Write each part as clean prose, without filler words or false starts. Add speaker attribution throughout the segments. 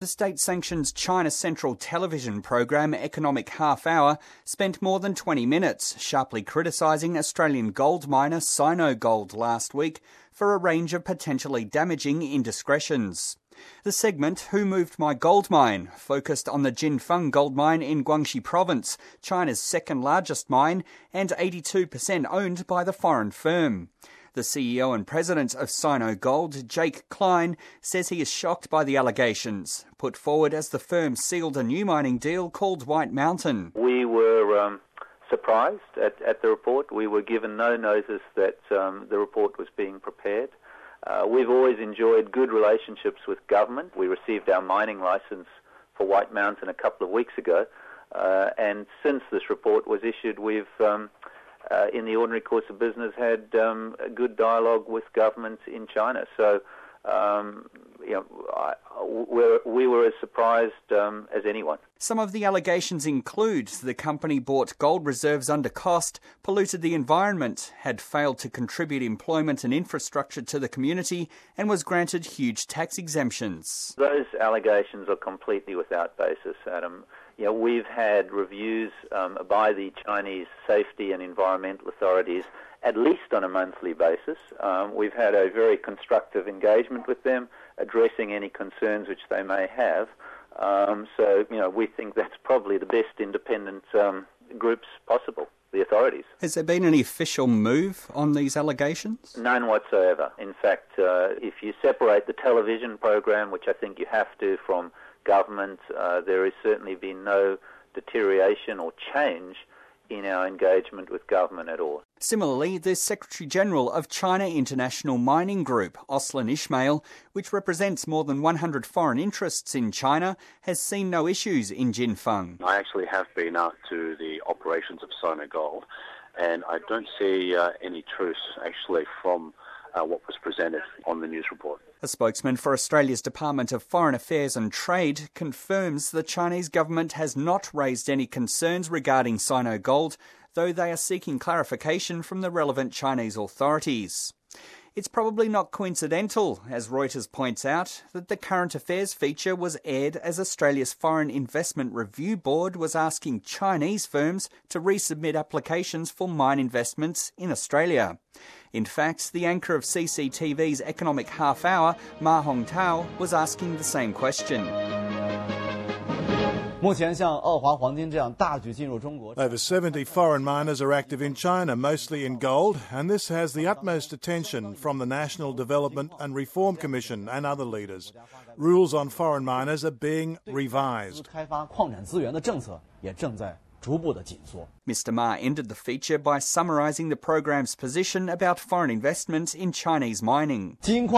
Speaker 1: The state-sanctioned China Central television program Economic Half Hour spent more than 20 minutes sharply criticising Australian gold miner Sinogold last week for a range of potentially damaging indiscretions. The segment, Who Moved My Gold Mine, focused on the Jinfeng gold mine in Guangxi province, China's second largest mine and 82% owned by the foreign firm. The CEO and president of Sinogold, Jake Klein, says he is shocked by the allegations, put forward as the firm sealed a new mining deal called White Mountain.
Speaker 2: We were surprised at the report. We were given no notice that the report was being prepared. We've always enjoyed good relationships with government. We received our mining licence for White Mountain a couple of weeks ago, and since this report was issued, we've in the ordinary course of business, had a good dialogue with government in China. So, we were as surprised as anyone.
Speaker 1: Some of the allegations include the company bought gold reserves under cost, polluted the environment, had failed to contribute employment and infrastructure to the community, and was granted huge tax exemptions.
Speaker 2: Those allegations are completely without basis, Adam. We've had reviews by the Chinese safety and environmental authorities at least on a monthly basis. We've had a very constructive engagement with them, addressing any concerns which they may have. We think that's probably the best independent groups possible, the authorities.
Speaker 1: Has there been any official move on these allegations?
Speaker 2: None whatsoever. In fact, if you separate the television program, which I think you have to, from government, there has certainly been no deterioration or change in our engagement with government at all.
Speaker 1: Similarly, the Secretary-General of China International Mining Group, Oslin Ismail, which represents more than 100 foreign interests in China, has seen no issues in Jinfeng.
Speaker 3: I actually have been out to the operations of Sinogold, and I don't see any truth actually from what was presented on the news report.
Speaker 1: A spokesman for Australia's Department of Foreign Affairs and Trade confirms the Chinese government has not raised any concerns regarding Sinogold, though they are seeking clarification from the relevant Chinese authorities. It's probably not coincidental, as Reuters points out, that the Current Affairs feature was aired as Australia's Foreign Investment Review Board was asking Chinese firms to resubmit applications for mine investments in Australia. In fact, the anchor of CCTV's Economic Half Hour, Ma Hongtao, was asking the same question.
Speaker 4: Over 70 foreign miners are active in China, mostly in gold, and this has the utmost attention from the National Development and Reform Commission and other leaders. Rules on foreign miners are being revised.
Speaker 1: Mr. Ma ended the feature by summarising the programme's position about foreign investments in Chinese mining.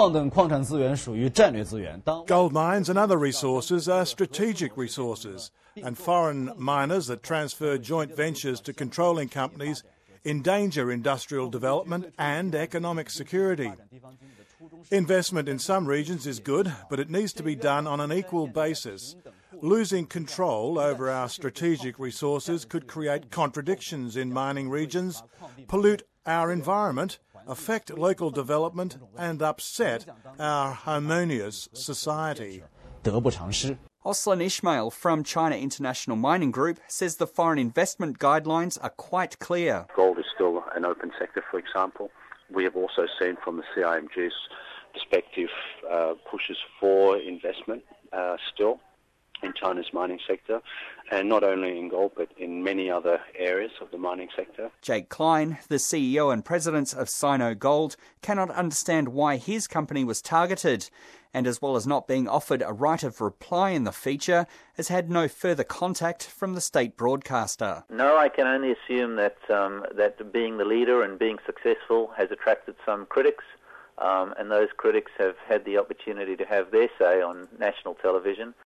Speaker 4: Gold mines and other resources are strategic resources, and foreign miners that transfer joint ventures to controlling companies endanger industrial development and economic security. Investment in some regions is good, but it needs to be done on an equal basis. Losing control over our strategic resources could create contradictions in mining regions, pollute our environment, affect local development, and upset our harmonious society.
Speaker 1: Oslin Ismail from China International Mining Group says the foreign investment guidelines are quite clear.
Speaker 3: Gold is still an open sector, for example. We have also seen from the CIMG's perspective pushes for investment still in China's mining sector, and not only in gold but in many other areas of the mining sector.
Speaker 1: Jake Klein, the CEO and president of Sinogold, cannot understand why his company was targeted, and as well as not being offered a right of reply in the feature, has had no further contact from the state broadcaster.
Speaker 2: No, I can only assume that that being the leader and being successful has attracted some critics, and those critics have had the opportunity to have their say on national television.